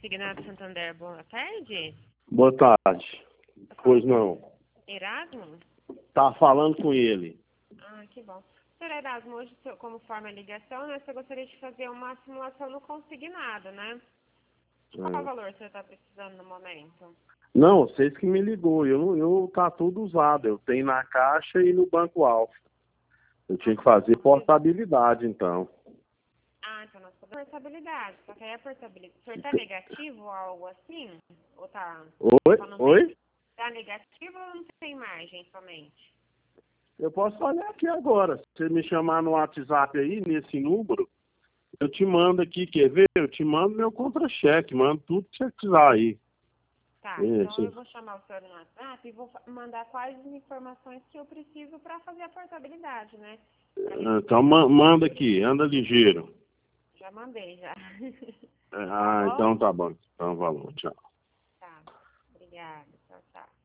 Consignado Santander, boa tarde. Boa tarde. Pois não. Erasmo? Tá falando com ele. Ah, que bom. Senhor Erasmo, hoje, como forma de ligação, né, você gostaria de fazer uma simulação no consignado, né? Qual valor você está precisando no momento? Não, vocês que me ligou. Eu tá tudo usado. Eu tenho na Caixa e no Banco Alfa. Eu tinha que fazer portabilidade, então. Ah, então nós podemos portabilidade. Só que aí a portabilidade... O senhor está negativo ou algo assim? Ou tá... Oi? Só não Oi? tem... Tá negativo ou não tem margem somente? Eu posso olhar aqui agora. Se você me chamar no WhatsApp aí, nesse número, eu te mando aqui, quer ver? Eu te mando meu contra-cheque, mando tudo que você precisar aí. Tá, então eu Isso. vou chamar o senhor no WhatsApp e vou mandar quais as informações que eu preciso para fazer a portabilidade, né? Então manda aqui, anda ligeiro. Já mandei, já. Tá Ah, bom? então tá bom. Então, valor, tchau. Tá. Obrigada. Tchau, tchau.